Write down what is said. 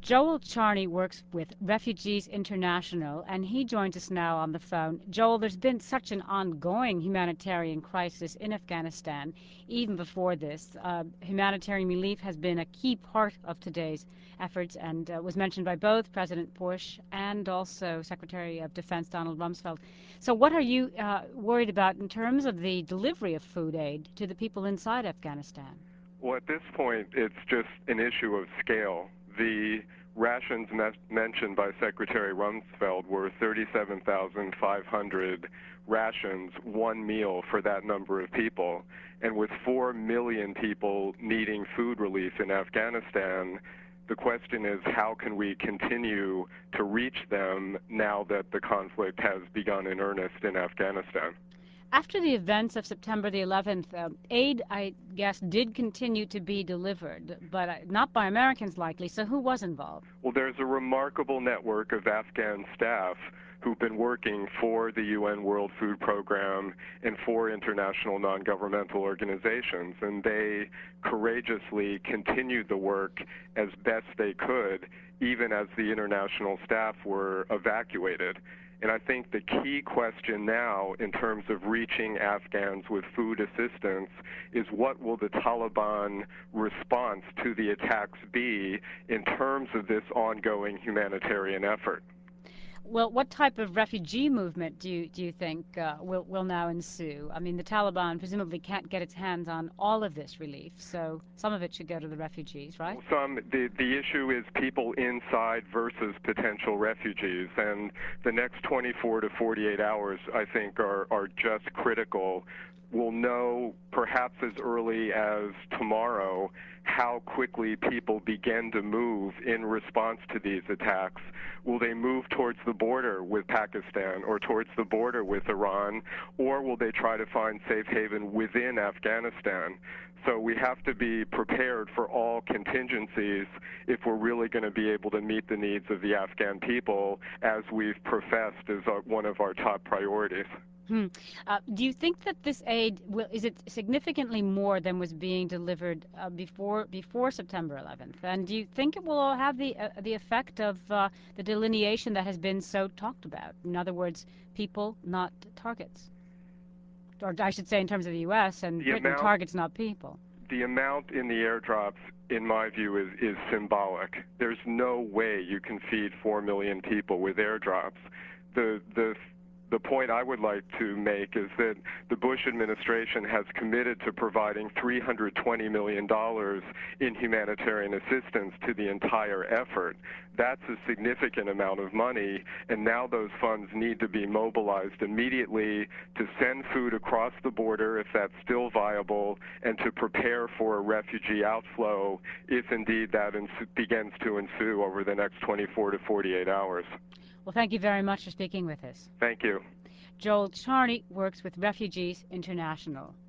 Joel Charney works with Refugees International, and he joins us now on the phone. Joel, there's been such an ongoing humanitarian crisis in Afghanistan, even before this. Humanitarian relief has been a key part of today's efforts and was mentioned by both President Bush and also Secretary of Defense Donald Rumsfeld. So what are you worried about in terms of the delivery of food aid to the people inside Afghanistan? Well, at this point, it's just an issue of scale. The rations mentioned by Secretary Rumsfeld were 37,500 rations, one meal for that number of people. And with 4 million people needing food relief in Afghanistan, the question is, how can we continue to reach them now that the conflict has begun in earnest in Afghanistan? After the events of September the 11th, aid, I guess, did continue to be delivered, but not by Americans likely. So who was involved? Well, there's a remarkable network of Afghan staff who've been working for the UN World Food Program and for international non-governmental organizations, and they courageously continued the work as best they could, even as the international staff were evacuated. And I think the key question now in terms of reaching Afghans with food assistance is, what will the Taliban response to the attacks be in terms of this ongoing humanitarian effort? Well, what type of refugee movement do you think will now ensue? I mean, the Taliban presumably can't get its hands on all of this relief, so some of it should go to the refugees, right? The issue is people inside versus potential refugees, and the next 24 to 48 hours, I think, are just critical. We'll know perhaps as early as tomorrow how quickly people begin to move in response to these attacks. Will they move towards the border with Pakistan or towards the border with Iran, or will they try to find safe haven within Afghanistan? So we have to be prepared for all contingencies if we're really going to be able to meet the needs of the Afghan people, as we've professed as one of our top priorities. Do you think that this aid is it significantly more than was being delivered before September 11th? And do you think it will have the effect of the delineation that has been so talked about? In other words, people, not targets, or I should say, in terms of the U.S. and Britain, targets, not people. The amount in the airdrops, in my view, is symbolic. There's no way you can feed 4 million people with airdrops. The point I would like to make is that the Bush administration has committed to providing $320 million in humanitarian assistance to the entire effort. That's a significant amount of money, and now those funds need to be mobilized immediately to send food across the border if that's still viable, and to prepare for a refugee outflow if indeed that begins to ensue over the next 24 to 48 hours. Well, thank you very much for speaking with us. Thank you. Joel Charney works with Refugees International.